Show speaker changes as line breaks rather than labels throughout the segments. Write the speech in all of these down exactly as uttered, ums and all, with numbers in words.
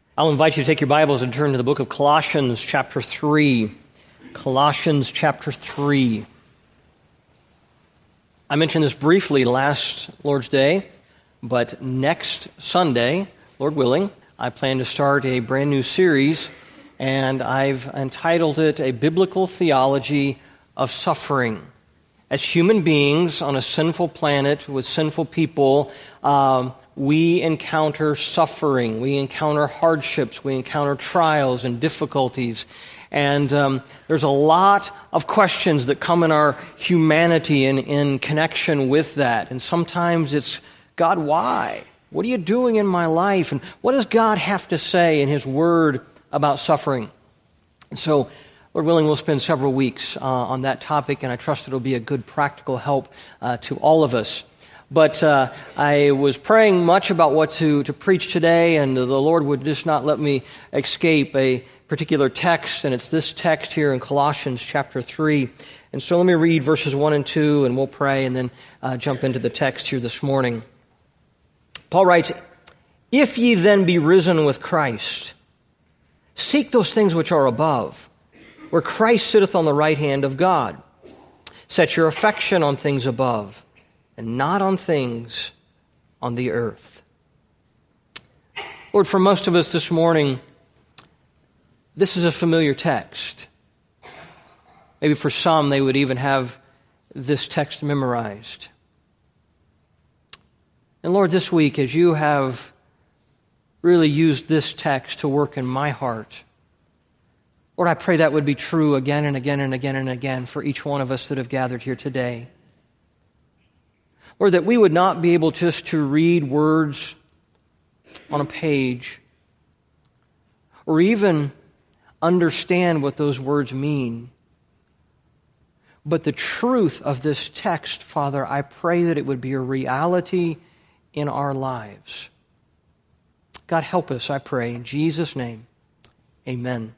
I'll invite you to take your Bibles and turn to the book of Colossians chapter three. Colossians chapter three. I mentioned this briefly last Lord's Day, but next Sunday, Lord willing, I plan to start a brand new series, and I've entitled it A Biblical Theology of Suffering. As human beings on a sinful planet with sinful people, um, we encounter suffering, we encounter hardships, we encounter trials and difficulties. And um, there's a lot of questions that come in our humanity in, in connection with that. And sometimes it's, God, why? What are you doing in my life? And what does God have to say in His Word about suffering? And so, Lord willing, we'll spend several weeks uh, on that topic, and I trust it'll be a good practical help uh, to all of us. But uh, I was praying much about what to, to preach today, and the Lord would just not let me escape a particular text, and it's this text here in Colossians chapter three. And so let me read verses one and two, and we'll pray, and then uh, jump into the text here this morning. Paul writes, "If ye then be risen with Christ, seek those things which are above, where Christ sitteth on the right hand of God. Set your affection on things above, and not on things on the earth." Lord, for most of us this morning, this is a familiar text. Maybe for some, they would even have this text memorized. And Lord, this week, as you have really used this text to work in my heart, Lord, I pray that would be true again and again and again and again for each one of us that have gathered here today. Lord, that we would not be able just to read words on a page or even understand what those words mean. But the truth of this text, Father, I pray that it would be a reality in our lives. God, help us, I pray, in Jesus' name. Amen.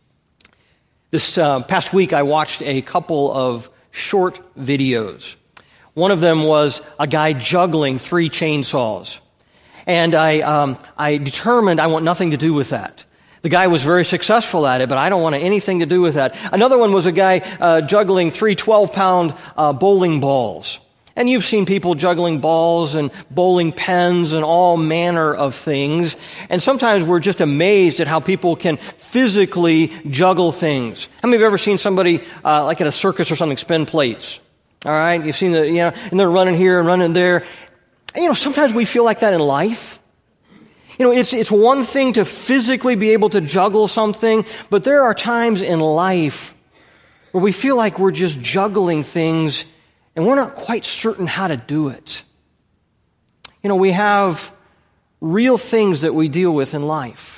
This uh, past week, I watched a couple of short videos. One of them was a guy juggling three chainsaws. And I um, I determined I want nothing to do with that. The guy was very successful at it, but I don't want anything to do with that. Another one was a guy uh, juggling three twelve-pound uh, bowling balls. And you've seen people juggling balls and bowling pins and all manner of things. And sometimes we're just amazed at how people can physically juggle things. How many of you have ever seen somebody, uh, like at a circus or something, spin plates? All right, you've seen the, you know, and they're running here and running there. And, you know, sometimes we feel like that in life. You know, it's it's one thing to physically be able to juggle something, but there are times in life where we feel like we're just juggling things and we're not quite certain how to do it. You know, we have real things that we deal with in life.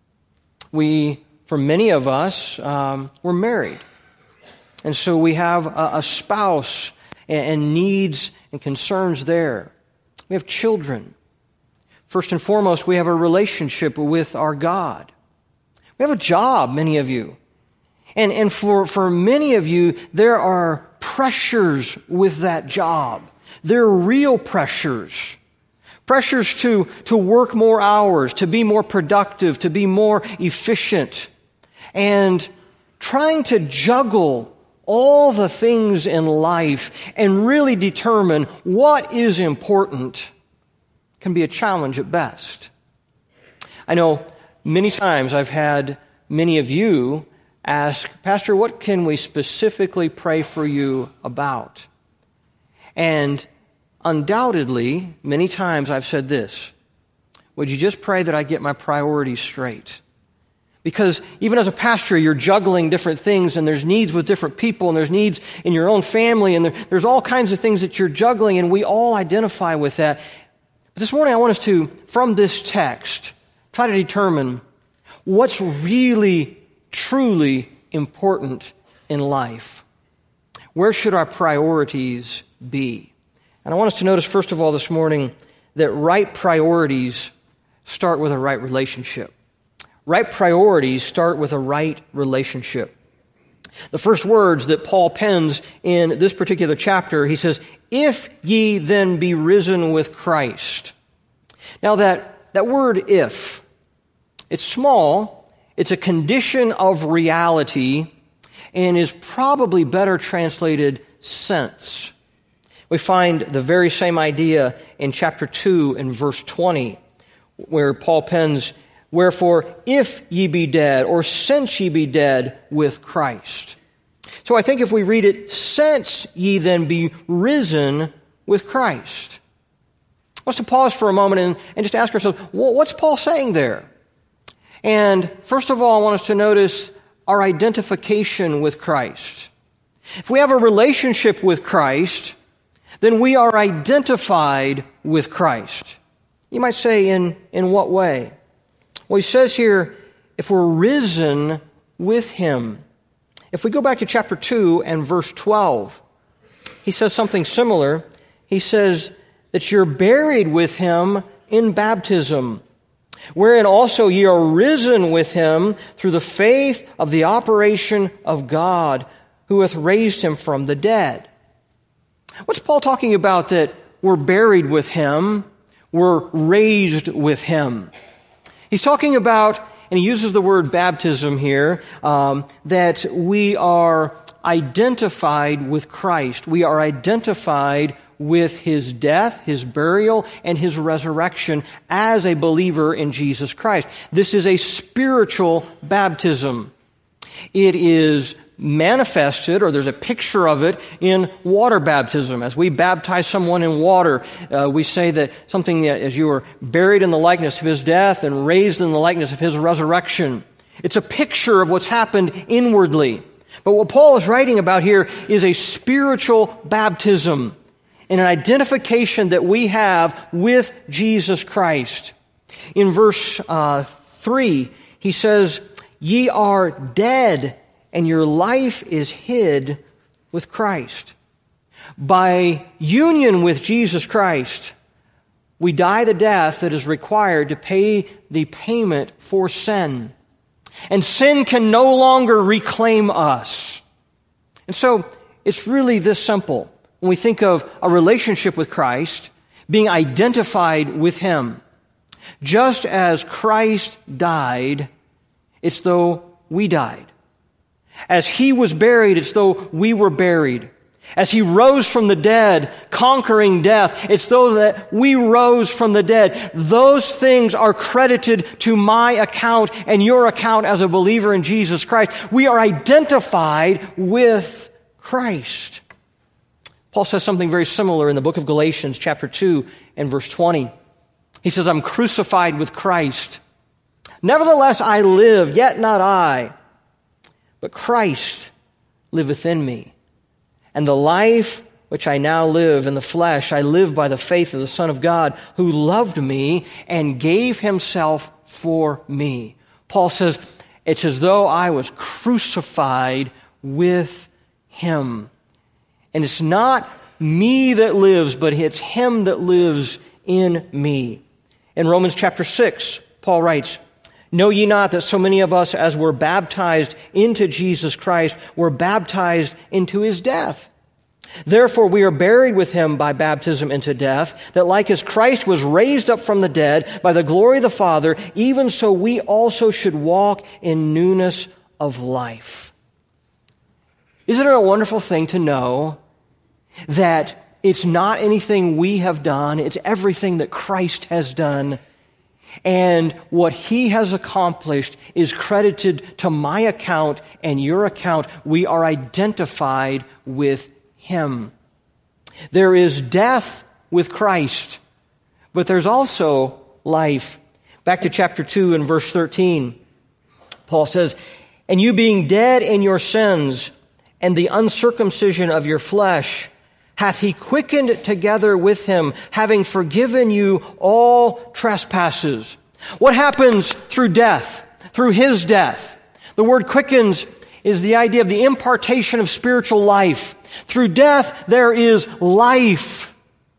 We, for many of us, um, we're married. And so we have a, a spouse and, and needs and concerns there. We have children. First and foremost, we have a relationship with our God. We have a job, many of you. And, and for, for many of you, there are pressures with that job. There are real pressures. Pressures to, to work more hours, to be more productive, to be more efficient. And trying to juggle all the things in life and really determine what is important can be a challenge at best. I know many times I've had many of you ask, "Pastor, what can we specifically pray for you about?" And undoubtedly, many times I've said this: would you just pray that I get my priorities straight? Because even as a pastor, you're juggling different things, and there's needs with different people, and there's needs in your own family, and there, there's all kinds of things that you're juggling, and we all identify with that. But this morning I want us to, from this text, try to determine what's really, truly important in life. Where should our priorities be? And I want us to notice, first of all, this morning, that right priorities start with a right relationship. Right priorities start with a right relationship. The first words that Paul pens in this particular chapter, he says, "If ye then be risen with Christ." Now that, that word "if," It's small, it's a condition of reality, and is probably better translated sense. We find the very same idea in chapter two and verse twenty, where Paul pens, "Wherefore, if ye be dead, or since ye be dead with Christ." So I think if we read it, "Since ye then be risen with Christ." Let's to pause for a moment and, and just ask ourselves, well, what's Paul saying there? And first of all, I want us to notice our identification with Christ. If we have a relationship with Christ, then we are identified with Christ. You might say, in, in what way? Well, he says here, if we're risen with Him. If we go back to chapter two and verse twelve, he says something similar. He says that you're buried with Him in baptism, wherein also ye are risen with Him through the faith of the operation of God, who hath raised Him from the dead. What's Paul talking about that we're buried with Him, we're raised with Him? He's talking about, and he uses the word baptism here, um, that we are identified with Christ. We are identified with His death, His burial, and His resurrection as a believer in Jesus Christ. This is a spiritual baptism. It is manifested, or there's a picture of it, in water baptism. As we baptize someone in water, uh, we say that something that as you were buried in the likeness of His death and raised in the likeness of His resurrection. It's a picture of what's happened inwardly. But what Paul is writing about here is a spiritual baptism, and an identification that we have with Jesus Christ. In verse uh, three, he says, "Ye are dead, and your life is hid with Christ." By union with Jesus Christ, we die the death that is required to pay the payment for sin. And sin can no longer reclaim us. And so, it's really this simple. When we think of a relationship with Christ, being identified with Him, just as Christ died, it's though we died. As He was buried, it's though we were buried. As He rose from the dead, conquering death, it's though that we rose from the dead. Those things are credited to my account and your account as a believer in Jesus Christ. We are identified with Christ. Paul says something very similar in the book of Galatians, chapter two and verse twenty. He says, "I'm crucified with Christ. Nevertheless I live, yet not I, but Christ liveth in me. And the life which I now live in the flesh, I live by the faith of the Son of God, who loved me and gave Himself for me." Paul says, it's as though I was crucified with Him. And it's not me that lives, but it's Him that lives in me. In Romans chapter six, Paul writes, "Know ye not that so many of us as were baptized into Jesus Christ were baptized into His death? Therefore we are buried with Him by baptism into death, that like as Christ was raised up from the dead by the glory of the Father, even so we also should walk in newness of life." Isn't it a wonderful thing to know that it's not anything we have done, it's everything that Christ has done, and what He has accomplished is credited to my account and your account. We are identified with Him. There is death with Christ, but there's also life. Back to chapter two and verse thirteen, Paul says, "And you being dead in your sins and the uncircumcision of your flesh, hath He quickened together with Him, having forgiven you all trespasses." What happens through death? Through His death. The word quickens is the idea of the impartation of spiritual life. Through death, there is life.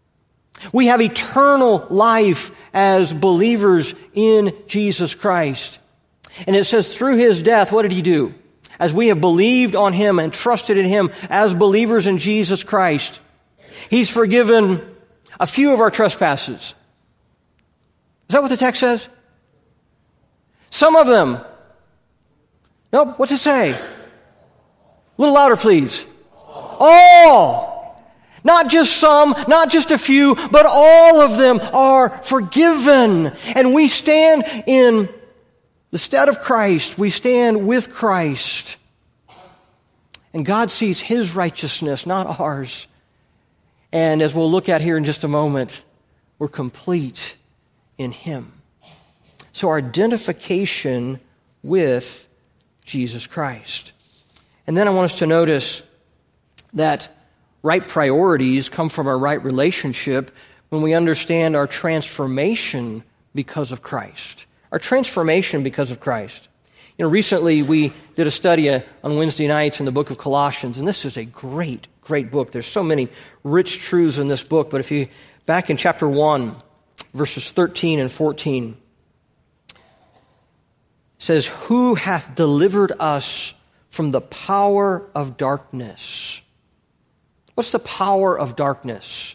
We have eternal life as believers in Jesus Christ. And it says through His death, what did He do? As we have believed on Him and trusted in Him as believers in Jesus Christ, He's forgiven a few of our trespasses. Is that what the text says? Some of them. Nope, what's it say? A little louder, please. All. Not just some, not just a few, but all of them are forgiven. And we stand in the stead of Christ. We stand with Christ. And God sees His righteousness, not ours. And as we'll look at here in just a moment, we're complete in Him. So our identification with Jesus Christ. And then I want us to notice that right priorities come from our right relationship when we understand our transformation because of Christ. Our transformation because of Christ. You know, recently we did a study on Wednesday nights in the book of Colossians, and this is a great, great book. There's so many rich truths in this book, but if you, back in chapter one, verses thirteen and fourteen, says, who hath delivered us from the power of darkness? What's the power of darkness?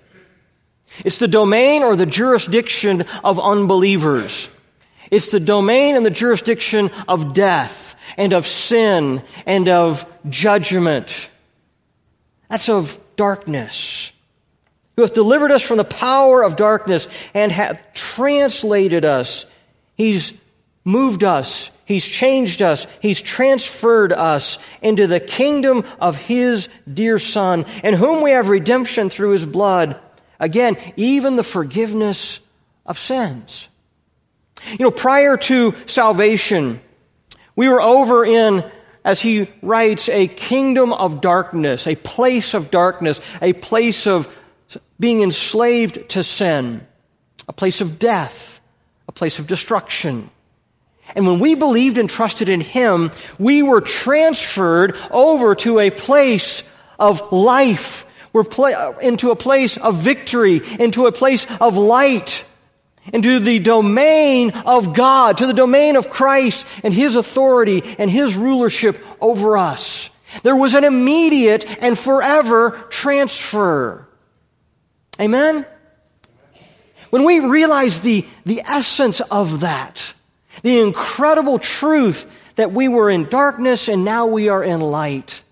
It's the domain or the jurisdiction of unbelievers. It's the domain and the jurisdiction of death and of sin and of judgment. That's of darkness. Who hath delivered us from the power of darkness and hath translated us. He's moved us, He's changed us, He's transferred us into the kingdom of His dear Son, in whom we have redemption through His blood. Again, even the forgiveness of sins. You know, prior to salvation, we were over in, as he writes, a kingdom of darkness, a place of darkness, a place of being enslaved to sin, a place of death, a place of destruction. And when we believed and trusted in Him, we were transferred over to a place of life. We're pla- into a place of victory, into a place of light, into the domain of God, to the domain of Christ and His authority and His rulership over us. There was an immediate and forever transfer. Amen? When we realize the, the essence of that, the incredible truth that we were in darkness and now we are in light,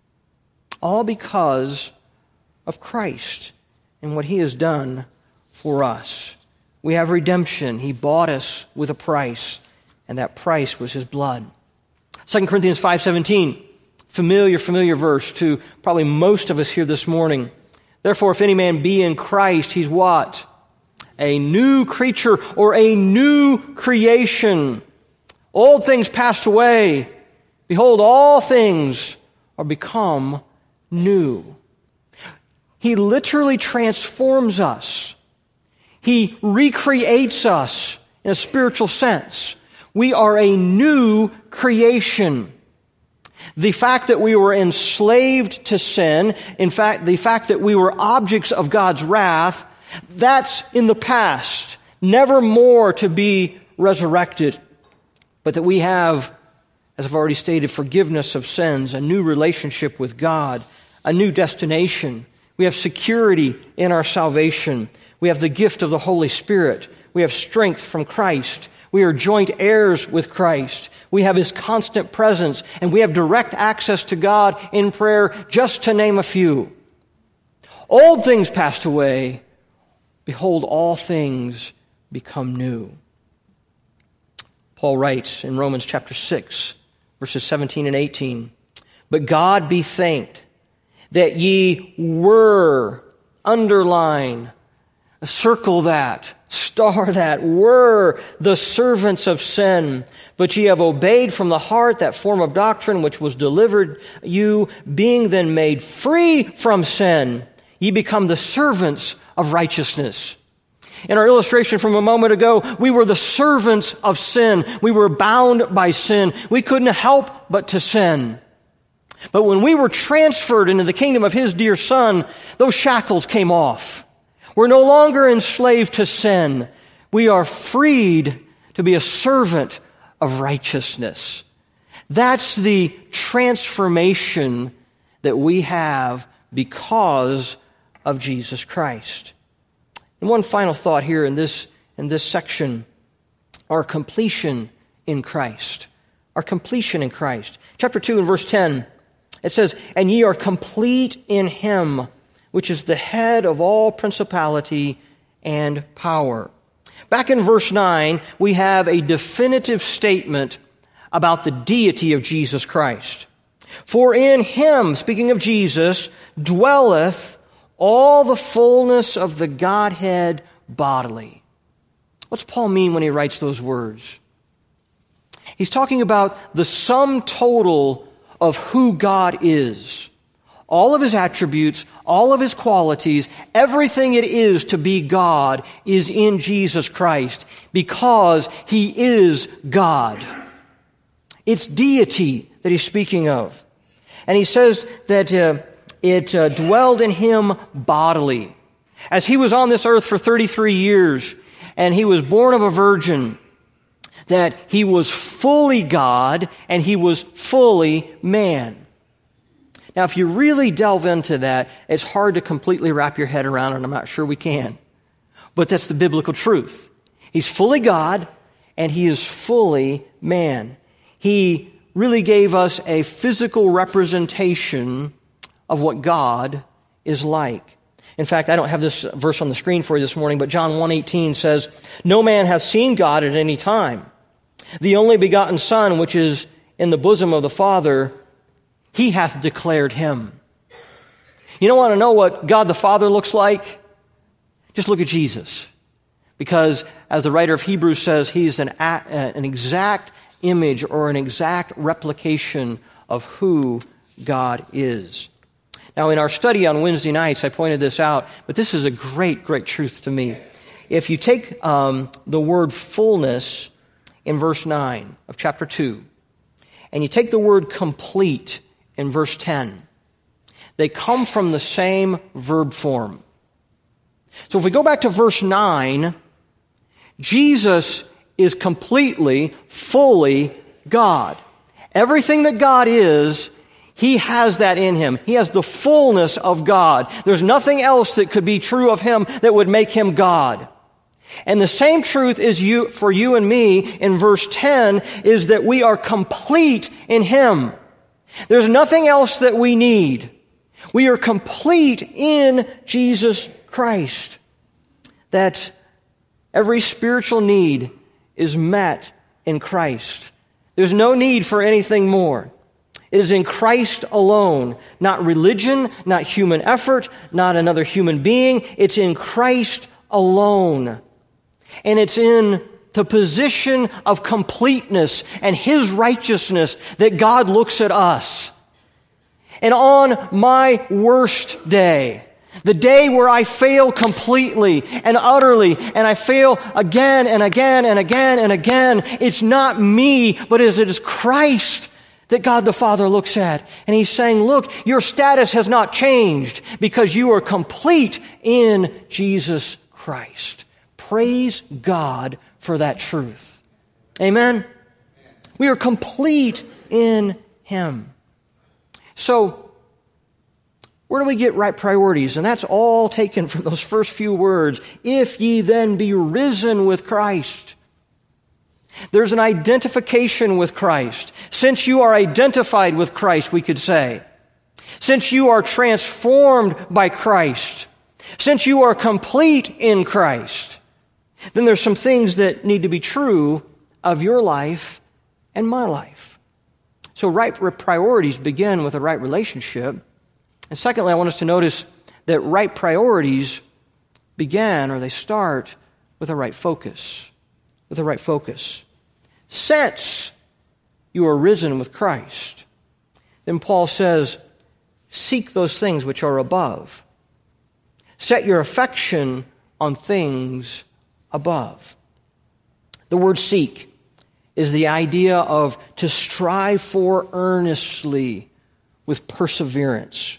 all because of Christ and what He has done for us. We have redemption. He bought us with a price, and that price was His blood. Second Corinthians five seventeen, familiar, familiar verse to probably most of us here this morning. Therefore, if any man be in Christ, he's what? A new creature or a new creation. Old things passed away. Behold, all things are become new. He literally transforms us. He recreates us in a spiritual sense. We are a new creation. The fact that we were enslaved to sin, in fact, the fact that we were objects of God's wrath, that's in the past, never more to be resurrected. But that we have, as I've already stated, forgiveness of sins, a new relationship with God, a new destination. We have security in our salvation. We have the gift of the Holy Spirit. We have strength from Christ. We are joint heirs with Christ. We have His constant presence, and we have direct access to God in prayer, just to name a few. Old things passed away. Behold, all things become new. Paul writes in Romans chapter six, verses seventeen and eighteen, but God be thanked that ye were, underline, circle that, star that, were the servants of sin, but ye have obeyed from the heart that form of doctrine which was delivered you, being then made free from sin, ye become the servants of righteousness. In our illustration from a moment ago, we were the servants of sin. We were bound by sin. We couldn't help but to sin. But when we were transferred into the kingdom of His dear Son, those shackles came off. We're no longer enslaved to sin. We are freed to be a servant of righteousness. That's the transformation that we have because of Jesus Christ. And one final thought here in this, in this section, our completion in Christ. Our completion in Christ. Chapter two and verse ten, it says, "And ye are complete in him, which is the head of all principality and power." Back in verse nine, we have a definitive statement about the deity of Jesus Christ. "For in him," speaking of Jesus, "dwelleth all the fullness of the Godhead bodily." What's Paul mean when he writes those words? He's talking about the sum total of who God is. All of his attributes, all of his qualities, everything it is to be God is in Jesus Christ because he is God. It's deity that he's speaking of. And he says that uh, it uh, dwelled in him bodily. As he was on this earth for thirty-three years, and he was born of a virgin, that he was fully God and he was fully man. Now, if you really delve into that, it's hard to completely wrap your head around, and I'm not sure we can. But that's the biblical truth. He's fully God and he is fully man. He really gave us a physical representation of what God is like. In fact, I don't have this verse on the screen for you this morning, but John one eighteen says, "No man hath seen God at any time. The only begotten Son, which is in the bosom of the Father, he hath declared him." You don't want to know what God the Father looks like? Just look at Jesus. Because, as the writer of Hebrews says, he's an, an exact image or an exact replication of who God is. Now, in our study on Wednesday nights, I pointed this out, but this is a great, great truth to me. If you take um, the word fullness in verse nine of chapter two, and you take the word complete in verse ten, they come from the same verb form. So if we go back to verse nine, Jesus is completely, fully God. Everything that God is, he has that in him. He has the fullness of God. There's nothing else that could be true of him that would make him God. And the same truth is you for you and me in verse ten is that we are complete in him. There's nothing else that we need. We are complete in Jesus Christ. That every spiritual need is met in Christ. There's no need for anything more. It is in Christ alone, not religion, not human effort, not another human being. It's in Christ alone. And it's in the position of completeness and his righteousness that God looks at us. And on my worst day, the day where I fail completely and utterly, and I fail again and again and again and again, it's not me, but it is Christ that God the Father looks at. And he's saying, look, your status has not changed because you are complete in Jesus Christ. Praise God for that truth. Amen? We are complete in him. So, where do we get right priorities? And that's all taken from those first few words. If ye then be risen with Christ. There's an identification with Christ. Since you are identified with Christ, we could say. Since you are transformed by Christ. Since you are complete in Christ. Then there's some things that need to be true of your life and my life. So right priorities begin with a right relationship. And secondly, I want us to notice that right priorities begin, or they start, with a right focus. With a right focus. Since you are risen with Christ, then Paul says, seek those things which are above. Set your affection on things above. The word seek is the idea of to strive for earnestly with perseverance.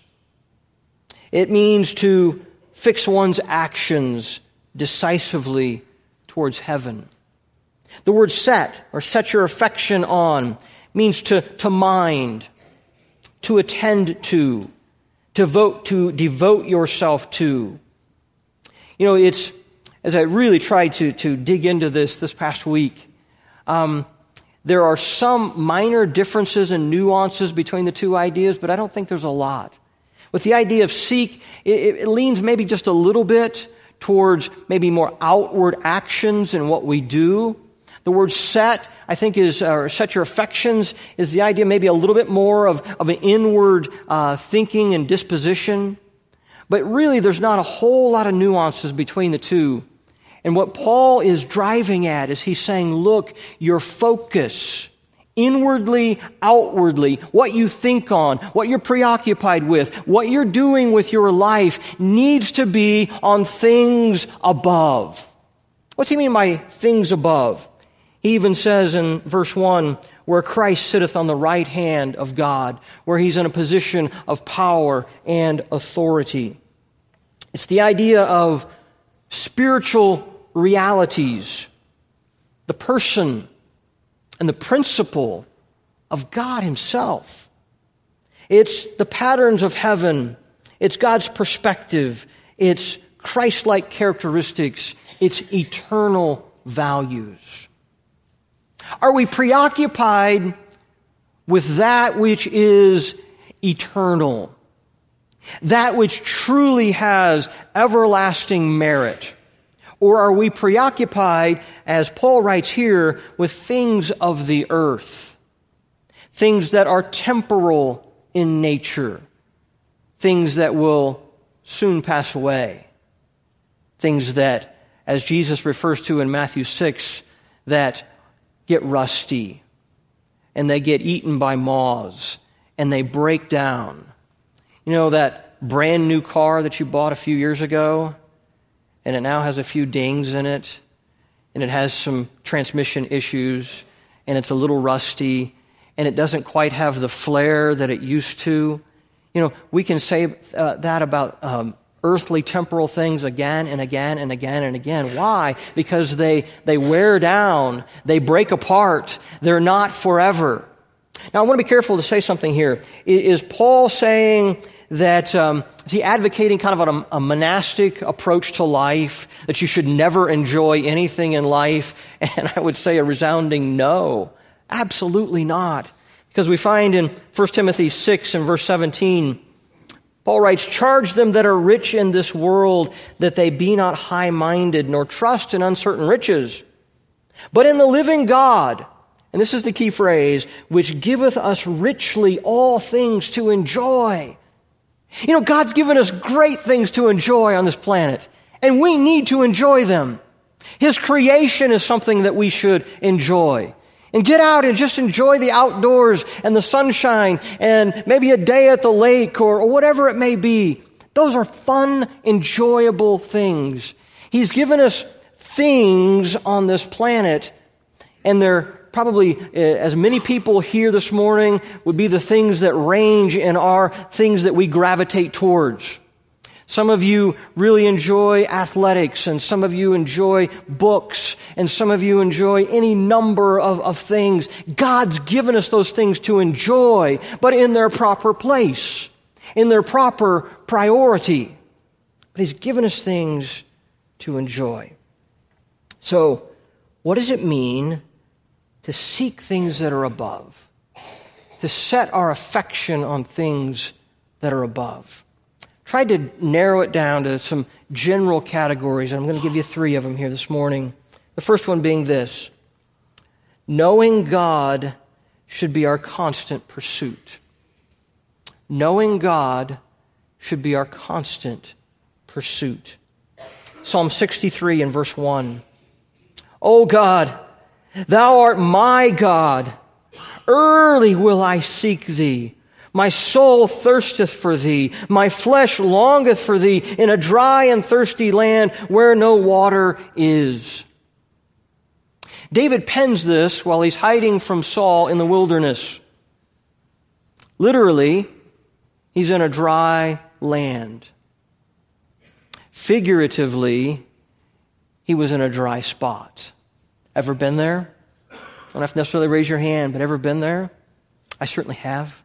It means to fix one's actions decisively towards heaven. The word set, or set your affection on, means to, to mind, to attend to, to vote, to devote yourself to. You know, it's, as I really tried to, to dig into this this past week, um, There are some minor differences and nuances between the two ideas, but I don't think there's a lot. With the idea of seek, it, it leans maybe just a little bit towards maybe more outward actions in what we do. The word set, I think, is, or set your affections, is the idea maybe a little bit more of, of an inward uh, thinking and disposition. But really, there's not a whole lot of nuances between the two. And what Paul is driving at is he's saying, look, your focus, inwardly, outwardly, what you think on, what you're preoccupied with, what you're doing with your life needs to be on things above. What's he mean by things above? He even says in verse one, where Christ sitteth on the right hand of God, where he's in a position of power and authority. It's the idea of spiritual realities, the person and the principle of God himself. It's the patterns of heaven. It's God's perspective. It's Christ-like characteristics. It's eternal values. Are we preoccupied with that which is eternal? That which truly has everlasting merit? Or are we preoccupied, as Paul writes here, with things of the earth? Things that are temporal in nature. Things that will soon pass away. Things that, as Jesus refers to in Matthew six, that get rusty, and they get eaten by moths, and they break down. You know that brand new car that you bought a few years ago, and it now has a few dings in it, and it has some transmission issues, and it's a little rusty, and it doesn't quite have the flair that it used to. You know, we can say uh, that about um, earthly temporal things again and again and again and again. Why? Because they, they wear down, they break apart, they're not forever. Now, I want to be careful to say something here. Is Paul saying that, um, is he advocating kind of a, a monastic approach to life, that you should never enjoy anything in life? And I would say a resounding no. Absolutely not. Because we find in First Timothy six and verse seventeen, Paul writes, charge them that are rich in this world, that they be not high-minded, nor trust in uncertain riches, but in the living God. And this is the key phrase, which giveth us richly all things to enjoy. You know, God's given us great things to enjoy on this planet, and we need to enjoy them. His creation is something that we should enjoy. And get out and just enjoy the outdoors and the sunshine and maybe a day at the lake or, or whatever it may be. Those are fun, enjoyable things. He's given us things on this planet, and they're probably, uh, as many people here this morning, would be the things that range in our things that we gravitate towards. Some of you really enjoy athletics, and some of you enjoy books, and some of you enjoy any number of, of things. God's given us those things to enjoy, but in their proper place, in their proper priority. But He's given us things to enjoy. So, what does it mean to seek things that are above? To set our affection on things that are above? Tried to narrow it down to some general categories, and I'm going to give you three of them here this morning. The first one being this: knowing God should be our constant pursuit. Knowing God should be our constant pursuit. Psalm sixty-three and verse one. O God, Thou art my God. Early will I seek Thee. My soul thirsteth for Thee. My flesh longeth for Thee in a dry and thirsty land where no water is. David pens this while he's hiding from Saul in the wilderness. Literally, he's in a dry land. Figuratively, he was in a dry spot. Ever been there? Don't have to necessarily raise your hand, but ever been there? I certainly have.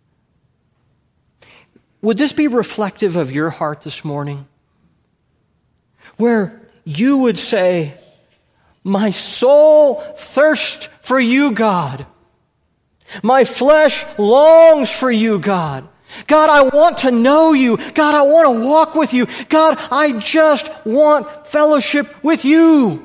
Would this be reflective of your heart this morning? Where you would say, My soul thirsts for you, God. My flesh longs for you, God. God, I want to know you. God, I want to walk with you. God, I just want fellowship with you.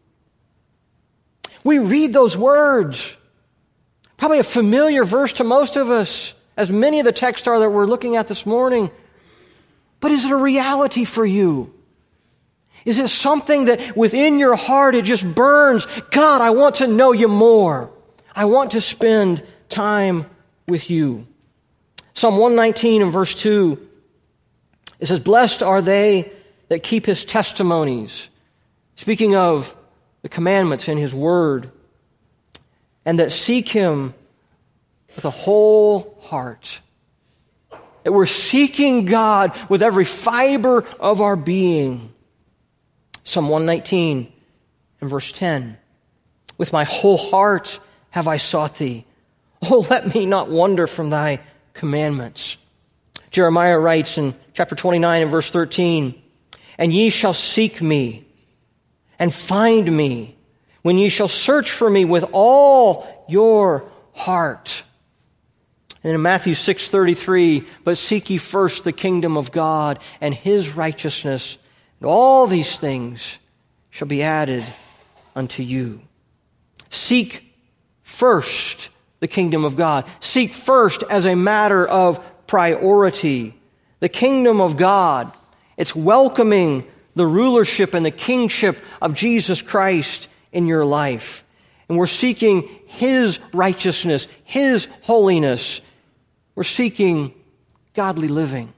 We read those words. Probably a familiar verse to most of us, as many of the texts are that we're looking at this morning. But is it a reality for you? Is it something that within your heart it just burns? God, I want to know you more. I want to spend time with you. Psalm one nineteen and verse two, it says, blessed are they that keep his testimonies. Speaking of the commandments in his word, and that seek him with a whole heart. That we're seeking God with every fiber of our being. Psalm one nineteen and verse ten. With my whole heart have I sought thee. Oh, let me not wander from thy commandments. Jeremiah writes in chapter twenty-nine and verse thirteen, and ye shall seek me and find me when ye shall search for me with all your heart. And in Matthew six thirty-three, but seek ye first the kingdom of God and his righteousness, and all these things shall be added unto you. Seek first the kingdom of God. Seek first as a matter of priority. The kingdom of God. It's welcoming the rulership and the kingship of Jesus Christ in your life. And we're seeking his righteousness, his holiness. We're seeking godly living.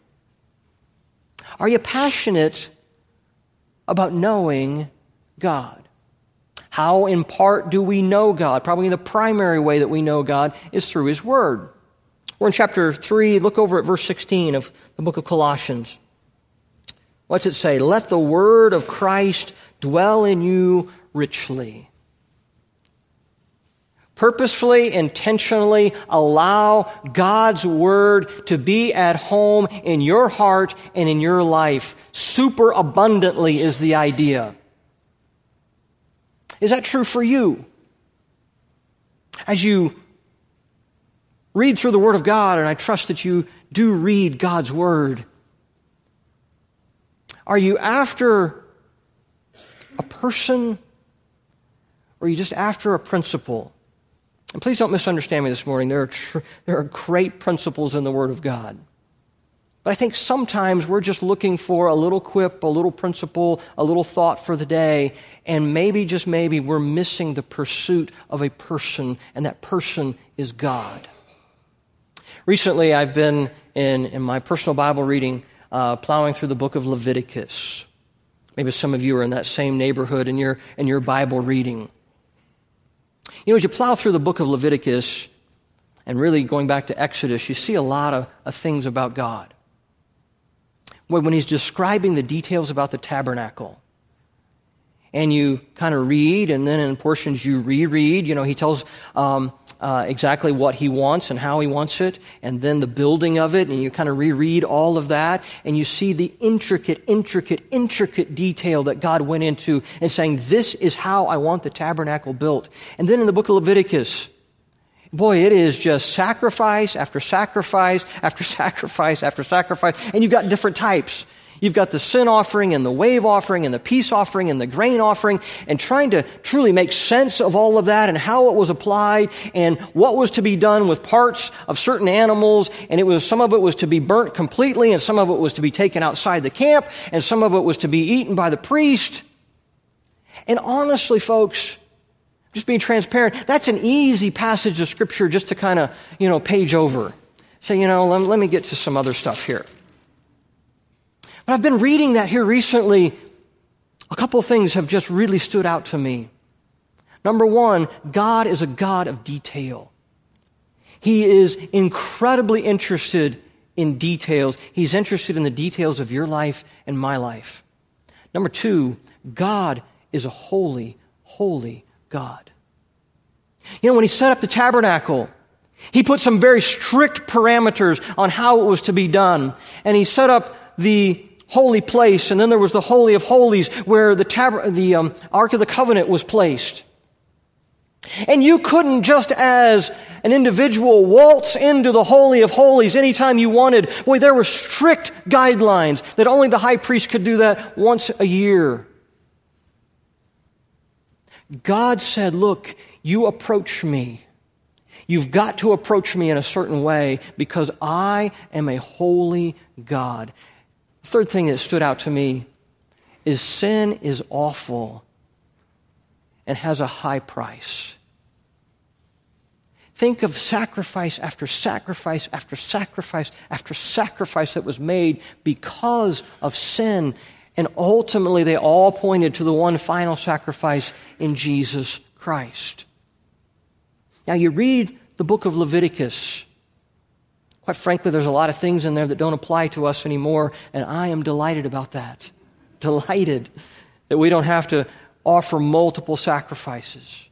Are you passionate about knowing God? How in part do we know God? Probably the primary way that we know God is through his word. We're in chapter three. Look over at verse sixteen of the book of Colossians. What's it say? Let the word of Christ dwell in you richly. Purposefully, intentionally allow God's word to be at home in your heart and in your life. Super abundantly is the idea. Is that true for you? As you read through the Word of God, and I trust that you do read God's Word, are you after a person, or are you just after a principle? And please don't misunderstand me this morning. There are tr- there are great principles in the Word of God. But I think sometimes we're just looking for a little quip, a little principle, a little thought for the day, and maybe, just maybe, we're missing the pursuit of a person, and that person is God. Recently, I've been in, in my personal Bible reading, uh, plowing through the book of Leviticus. Maybe some of you are in that same neighborhood in your, in your Bible reading. You know, as you plow through the book of Leviticus, and really going back to Exodus, you see a lot of, of things about God. When he's describing the details about the tabernacle, and you kind of read, and then in portions you reread, you know, he tells um, uh, exactly what he wants and how he wants it, and then the building of it, and you kind of reread all of that, and you see the intricate, intricate, intricate detail that God went into in saying, this is how I want the tabernacle built. And then in the book of Leviticus, boy, it is just sacrifice after sacrifice after sacrifice after sacrifice. And you've got different types. You've got the sin offering and the wave offering and the peace offering and the grain offering, and trying to truly make sense of all of that and how it was applied and what was to be done with parts of certain animals. And it was, some of it was to be burnt completely, and some of it was to be taken outside the camp, and some of it was to be eaten by the priest. And honestly, folks, just being transparent, that's an easy passage of Scripture just to kind of, you know, page over. Say, you know, let, let me get to some other stuff here. But I've been reading that here recently. A couple of things have just really stood out to me. Number one, God is a God of detail. He is incredibly interested in details. He's interested in the details of your life and my life. Number two, God is a holy, holy God. You know, when he set up the tabernacle, he put some very strict parameters on how it was to be done. And he set up the holy place, and then there was the Holy of Holies where the, tab- the um, Ark of the Covenant was placed. And you couldn't just as an individual waltz into the Holy of Holies anytime you wanted. Boy, there were strict guidelines that only the high priest could do that once a year. God said, look, you approach me. You've got to approach me in a certain way because I am a holy God. The third thing that stood out to me is sin is awful and has a high price. Think of sacrifice after sacrifice after sacrifice after sacrifice that was made because of sin. And ultimately, they all pointed to the one final sacrifice in Jesus Christ. Now, you read the book of Leviticus. Quite frankly, there's a lot of things in there that don't apply to us anymore, and I am delighted about that. Delighted that we don't have to offer multiple sacrifices.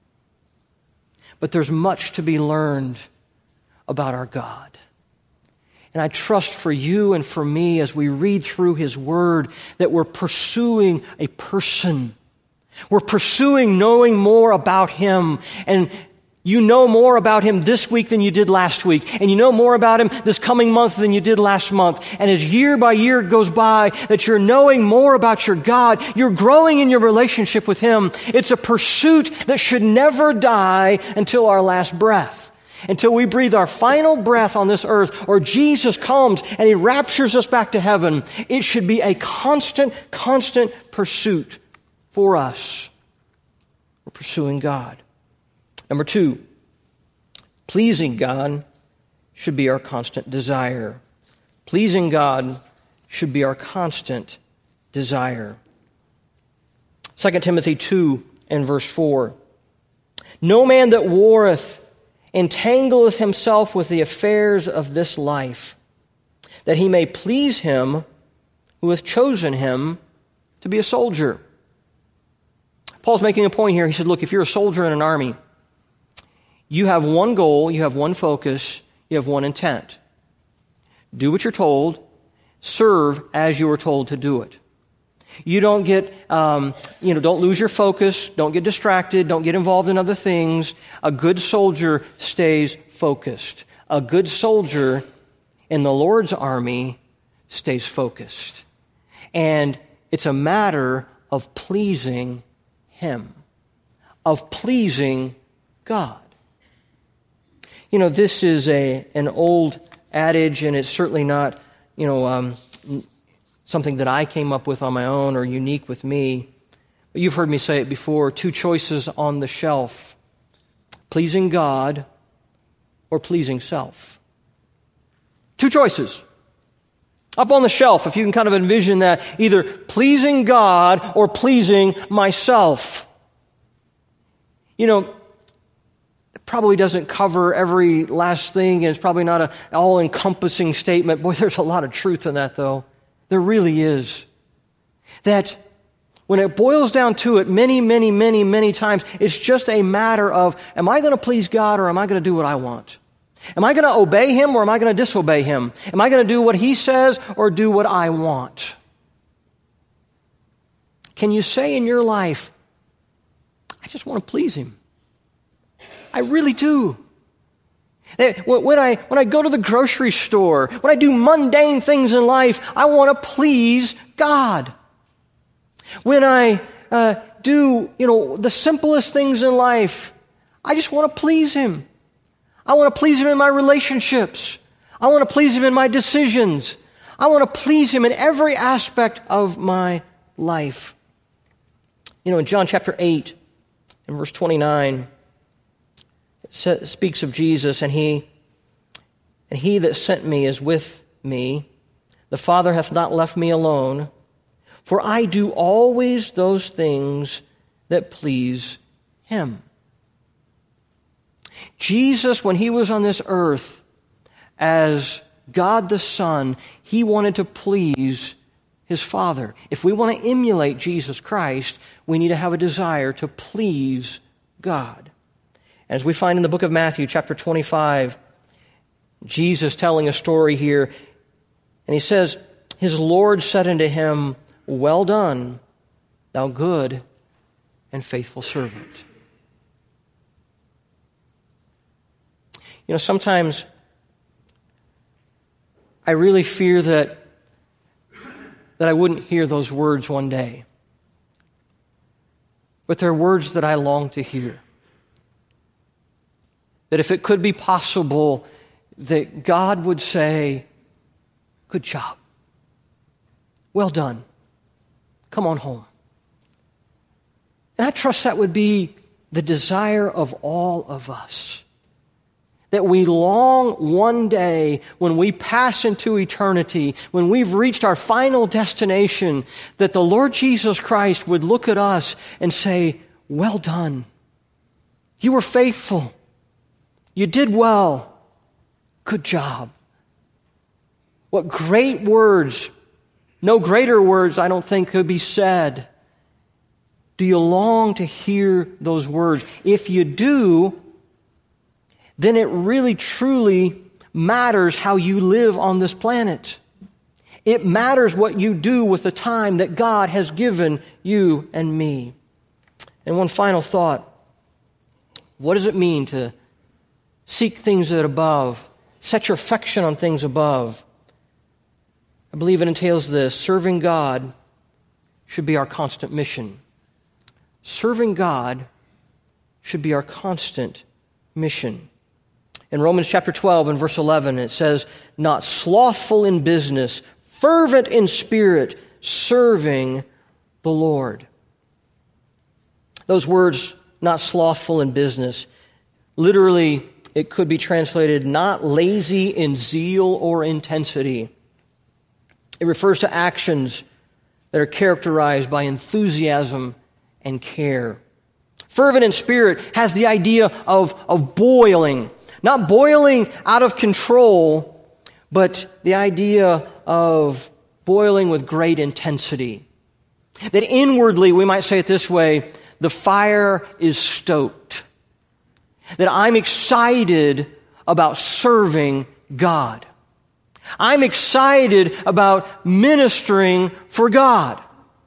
But there's much to be learned about our God. And I trust for you and for me as we read through His Word that we're pursuing a person. We're pursuing knowing more about Him. And you know more about Him this week than you did last week. And you know more about Him this coming month than you did last month. And as year by year goes by, that you're knowing more about your God, you're growing in your relationship with Him. It's a pursuit that should never die until our last breath. Until we breathe our final breath on this earth, or Jesus comes and He raptures us back to heaven. It should be a constant, constant pursuit for us. We're pursuing God. Number two, pleasing God should be our constant desire. Pleasing God should be our constant desire. Second Timothy two and verse four. No man that warreth entangleth himself with the affairs of this life, that he may please him who hath chosen him to be a soldier. Paul's making a point here. He said, look, if you're a soldier in an army, you have one goal, you have one focus, you have one intent. Do what you're told, serve as you are told to do it. You don't get, um, you know, don't lose your focus, don't get distracted, don't get involved in other things. A good soldier stays focused. A good soldier in the Lord's army stays focused. And it's a matter of pleasing Him, of pleasing God. You know, this is a an old adage, and it's certainly not, you know, um, something that I came up with on my own or unique with me. But you've heard me say it before, two choices on the shelf: pleasing God or pleasing self. Two choices. Up on the shelf, if you can kind of envision that, either pleasing God or pleasing myself. You know, it probably doesn't cover every last thing, and it's probably not an all-encompassing statement. Boy, there's a lot of truth in that, though. There really is. That when it boils down to it, many, many, many, many times, it's just a matter of, am I going to please God or am I going to do what I want? Am I going to obey Him or am I going to disobey Him? Am I going to do what He says or do what I want? Can you say in your life, I just want to please Him? I really do. When I, when I go to the grocery store, when I do mundane things in life, I want to please God. When I uh, do, you know, the simplest things in life, I just want to please Him. I want to please Him in my relationships. I want to please Him in my decisions. I want to please Him in every aspect of my life. You know, in John chapter eight, in verse twenty-nine, it speaks of Jesus, and he, and he that sent me is with me. The Father hath not left me alone, for I do always those things that please Him. Jesus, when He was on this earth as God the Son, He wanted to please His Father. If we want to emulate Jesus Christ, we need to have a desire to please God. As we find in the book of Matthew, chapter twenty-five, Jesus telling a story here, and He says, his Lord said unto him, Well done, thou good and faithful servant. You know, sometimes I really fear that, that I wouldn't hear those words one day. But they're words that I long to hear. That if it could be possible, that God would say, Good job. Well done. Come on home. And I trust that would be the desire of all of us. That we long one day when we pass into eternity, when we've reached our final destination, that the Lord Jesus Christ would look at us and say, Well done. You were faithful. You did well. Good job. What great words, no greater words I don't think could be said. Do you long to hear those words? If you do, then it really truly matters how you live on this planet. It matters what you do with the time that God has given you and me. And one final thought. What does it mean to seek things that are above? Set your affection on things above. I believe it entails this. Serving God should be our constant mission. Serving God should be our constant mission. In Romans chapter twelve and verse eleven, it says, Not slothful in business, fervent in spirit, serving the Lord. Those words, not slothful in business, literally it could be translated, not lazy in zeal or intensity. It refers to actions that are characterized by enthusiasm and care. Fervent in spirit has the idea of, of boiling. Not boiling out of control, but the idea of boiling with great intensity. That inwardly, we might say it this way, the fire is stoked. That I'm excited about serving God. I'm excited about ministering for God.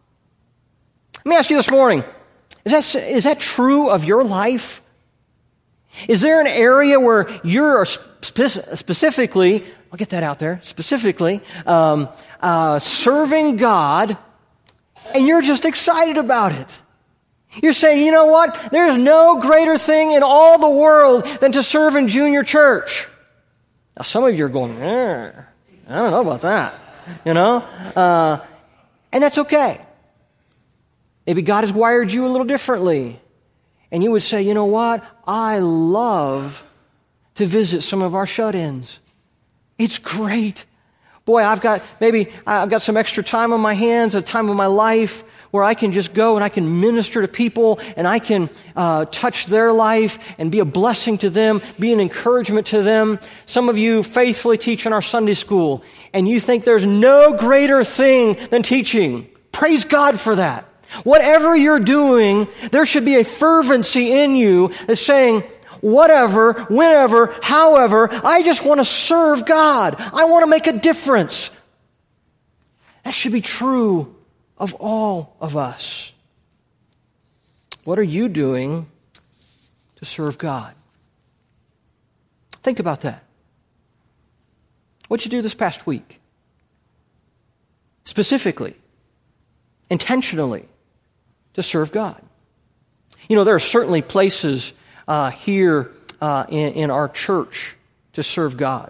Let me ask you this morning, is that, is that true of your life? Is there an area where you're spe- specifically, I'll get that out there, specifically, um, uh, serving God, and you're just excited about it? You're saying, you know what? There's no greater thing in all the world than to serve in junior church. Now, some of you are going, eh, I don't know about that, you know? Uh, and that's okay. Maybe God has wired you a little differently. And you would say, you know what? I love to visit some of our shut-ins. It's great. Boy, I've got, maybe I've got some extra time on my hands, a time of my life where I can just go and I can minister to people and I can uh, touch their life and be a blessing to them, be an encouragement to them. Some of you faithfully teach in our Sunday school and you think there's no greater thing than teaching. Praise God for that. Whatever you're doing, there should be a fervency in you that's saying, whatever, whenever, however, I just want to serve God. I want to make a difference. That should be true of all of us. What are you doing to serve God? Think about that. What'd you do this past week? Specifically, intentionally, to serve God. You know, there are certainly places uh, here uh, in, in our church to serve God.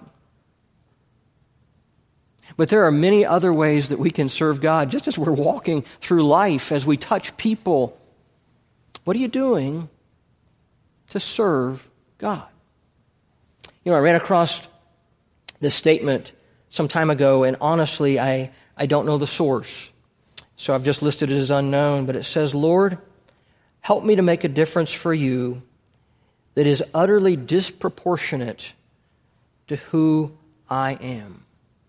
But there are many other ways that we can serve God just as we're walking through life, as we touch people. What are you doing to serve God? You know, I ran across this statement some time ago, and honestly, I, I don't know the source. So I've just listed it as unknown, but it says, Lord, help me to make a difference for you that is utterly disproportionate to who I am.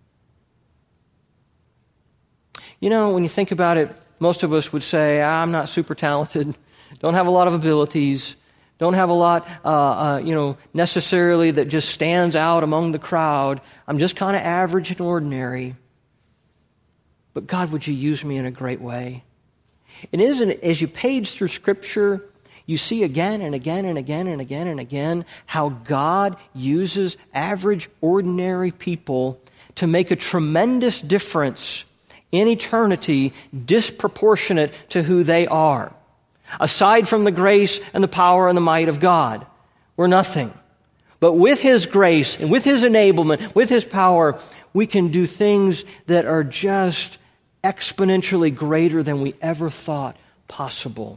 You know, when you think about it, most of us would say, I'm not super talented, don't have a lot of abilities, don't have a lot, uh, uh, you know, necessarily that just stands out among the crowd. I'm just kind of average and ordinary. but God, would you use me in a great way? And isn't it, as you page through Scripture, you see again and again and again and again and again how God uses average, ordinary people to make a tremendous difference in eternity, disproportionate to who they are. Aside from the grace and the power and the might of God, we're nothing. But with His grace and with His enablement, with His power, we can do things that are just exponentially greater than we ever thought possible.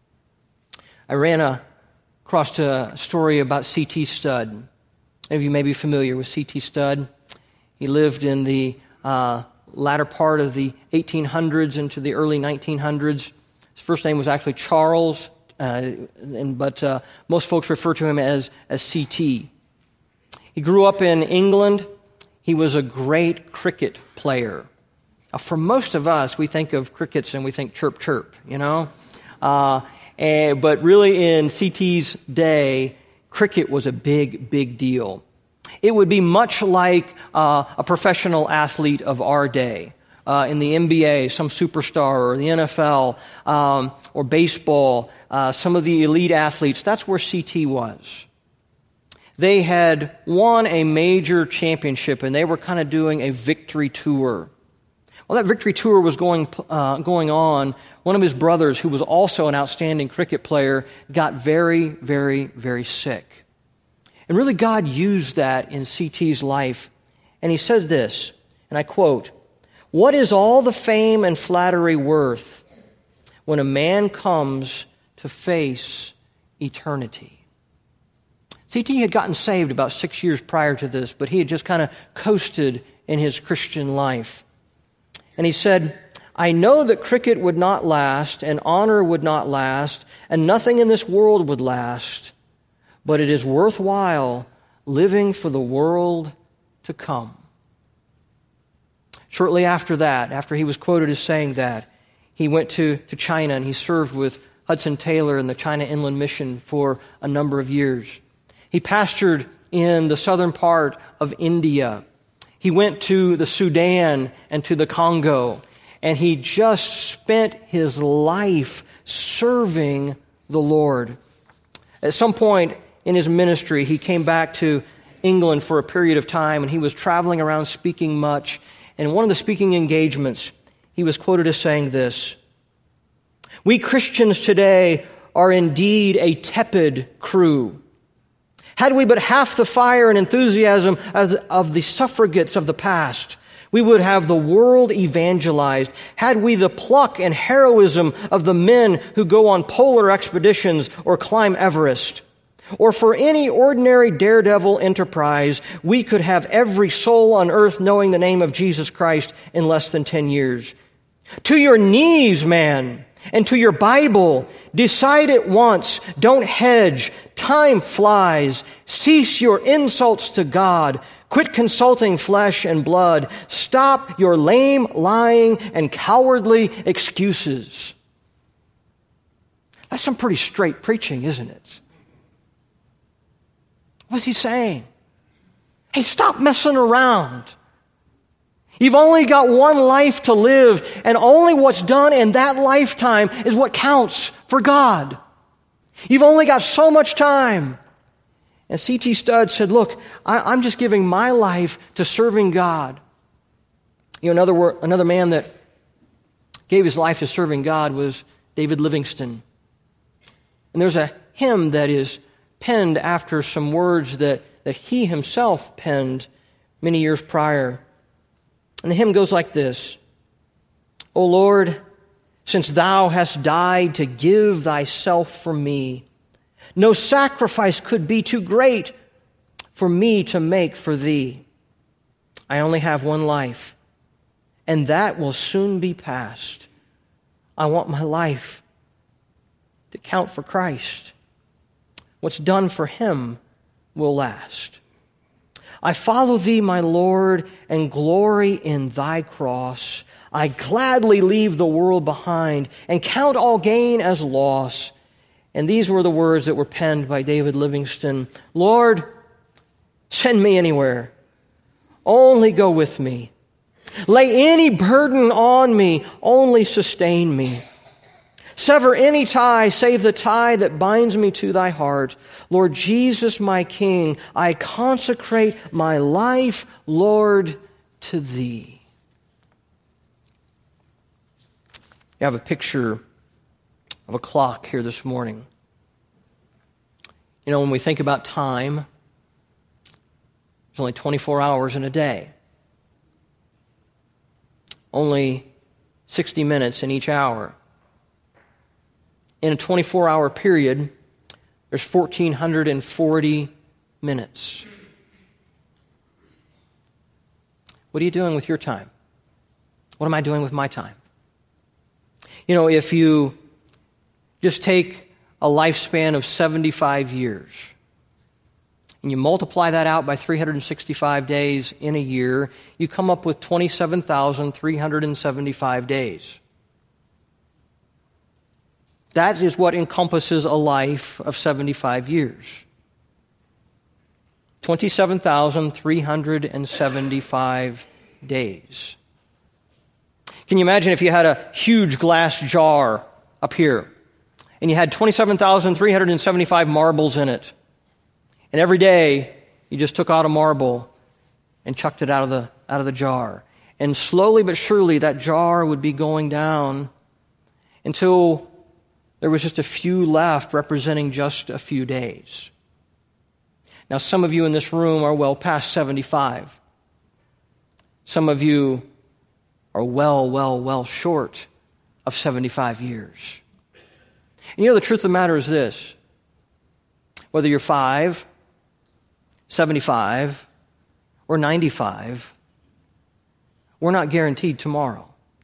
I ran across a story about C T Studd. Many of you may be familiar with C T Studd. He lived in the uh, latter part of the eighteen hundreds into the early nineteen hundreds. His first name was actually Charles, uh, and, but uh, most folks refer to him as, as C T. He grew up in England. He was a great cricket player. Uh, for most of us, we think of crickets and we think chirp, chirp, you know? Uh, and, but really in C T's day, cricket was a big, big deal. It would be much like uh, a professional athlete of our day. Uh, in the N B A, some superstar, or the N F L, um, or baseball, uh, some of the elite athletes, that's where C T was. They had won a major championship, and they were kind of doing a victory tour. While that victory tour was going uh, going on, one of his brothers, who was also an outstanding cricket player, got very, very, very sick. And really God used that in C T's life. And he said this, and I quote, "What is all the fame and flattery worth when a man comes to face eternity?" C T had gotten saved about six years prior to this, but he had just kind of coasted in his Christian life. And he said, "I know that cricket would not last, and honor would not last, and nothing in this world would last, but it is worthwhile living for the world to come." Shortly after that, after he was quoted as saying that, he went to, to China and he served with Hudson Taylor in the China Inland Mission for a number of years. He pastored in the southern part of India. He went to the Sudan and to the Congo, and he just spent his life serving the Lord. At some point in his ministry, he came back to England for a period of time, and he was traveling around speaking much. And in one of the speaking engagements, he was quoted as saying this, "We Christians today are indeed a tepid crew. Had we but half the fire and enthusiasm of, of the suffragettes of the past, we would have the world evangelized. Had we the pluck and heroism of the men who go on polar expeditions or climb Everest, or for any ordinary daredevil enterprise, we could have every soul on earth knowing the name of Jesus Christ in less than ten years. To your knees, man, and to your Bible. Decide at once. Don't hedge. Time flies. Cease your insults to God. Quit consulting flesh and blood. Stop your lame, lying, and cowardly excuses." That's some pretty straight preaching, isn't it? What's he saying? Hey, stop messing around. You've only got one life to live, and only what's done in that lifetime is what counts for God. You've only got so much time. And C T Studd said, look, I, I'm just giving my life to serving God. You know, another, another man that gave his life to serving God was David Livingstone. And there's a hymn that is penned after some words that, that he himself penned many years prior. And the hymn goes like this. "O Lord, since thou hast died to give thyself for me, no sacrifice could be too great for me to make for thee. I only have one life, and that will soon be past. I want my life to count for Christ. What's done for him will last. I follow thee, my Lord, and glory in thy cross. I gladly leave the world behind and count all gain as loss." And these were the words that were penned by David Livingstone. "Lord, send me anywhere. Only go with me. Lay any burden on me, only sustain me. Sever any tie, save the tie that binds me to thy heart. Lord Jesus, my King, I consecrate my life, Lord, to thee. You have a picture of a clock here this morning. You know, when we think about time, there's only twenty-four hours in a day. Only sixty minutes in each hour. In a twenty-four hour period, there's one thousand four hundred forty minutes. What are you doing with your time? What am I doing with my time? You know, if you just take a lifespan of seventy-five years, and you multiply that out by three hundred sixty-five days in a year, you come up with twenty-seven thousand three hundred seventy-five days. That is what encompasses a life of seventy-five years. twenty-seven thousand three hundred seventy-five days. Can you imagine if you had a huge glass jar up here, and you had twenty-seven thousand three hundred seventy-five marbles in it, and every day you just took out a marble and chucked it out of the out of the jar, and slowly but surely that jar would be going down until there was just a few left, representing just a few days. Now, some of you in this room are well past seventy-five. Some of you are well, well, well short of seventy-five years. And you know, the truth of the matter is this. Whether you're five, seventy-five, or ninety-five, we're not guaranteed tomorrow.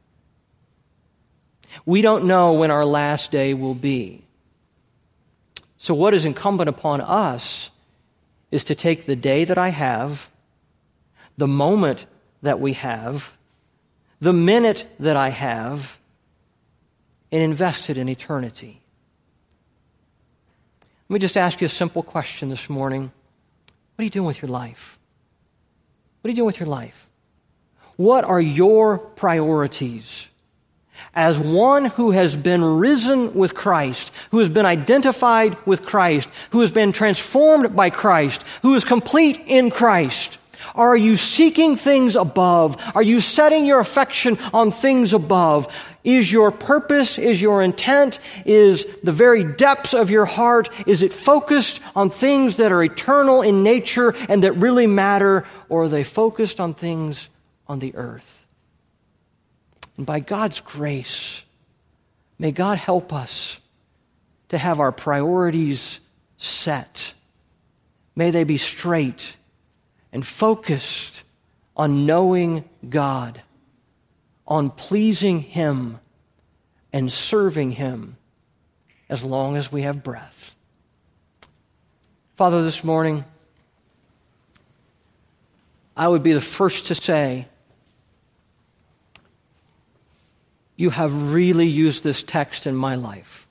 We don't know when our last day will be. So what is incumbent upon us is to take the day that I have, the moment that we have, the minute that I have, and invest it in eternity. Let me just ask you a simple question this morning. What are you doing with your life? What are you doing with your life? What are your priorities? As one who has been risen with Christ, who has been identified with Christ, who has been transformed by Christ, who is complete in Christ, are you seeking things above? Are you setting your affection on things above? Is your purpose, is your intent, is the very depths of your heart, is it focused on things that are eternal in nature and that really matter, or are they focused on things on the earth? And by God's grace, may God help us to have our priorities set. May they be straight and focused on knowing God, on pleasing Him and serving Him as long as we have breath. Father, this morning, I would be the first to say, you have really used this text in my life.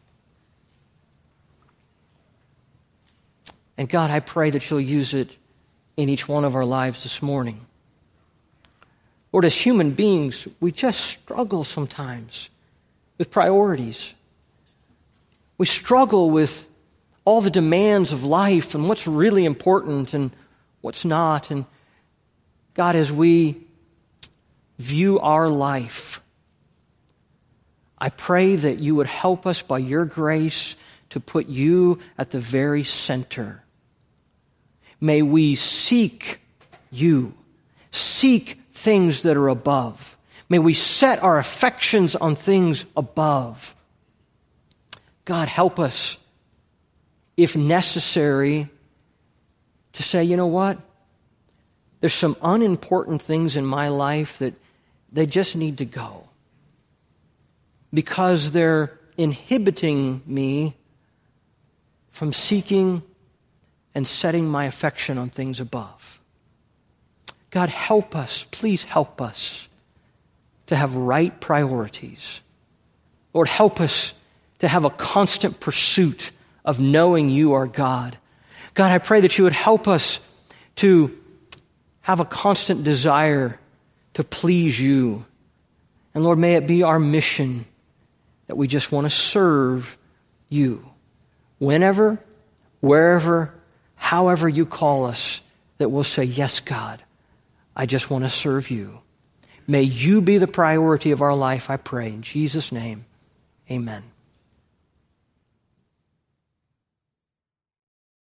And God, I pray that you'll use it in each one of our lives this morning. Lord, as human beings, we just struggle sometimes with priorities. We struggle with all the demands of life and what's really important and what's not. And God, as we view our life, I pray that you would help us by your grace to put you at the very center. May we seek you, seek things that are above. May we set our affections on things above. God, help us, if necessary, to say, you know what? There's some unimportant things in my life that they just need to go, because they're inhibiting me from seeking and setting my affection on things above. God, help us, please help us to have right priorities. Lord, help us to have a constant pursuit of knowing you are God. God, I pray that you would help us to have a constant desire to please you. And Lord, may it be our mission that we just want to serve you. Whenever, wherever, however you call us, that we'll say, yes, God, I just want to serve you. May you be the priority of our life, I pray. In Jesus' name, amen.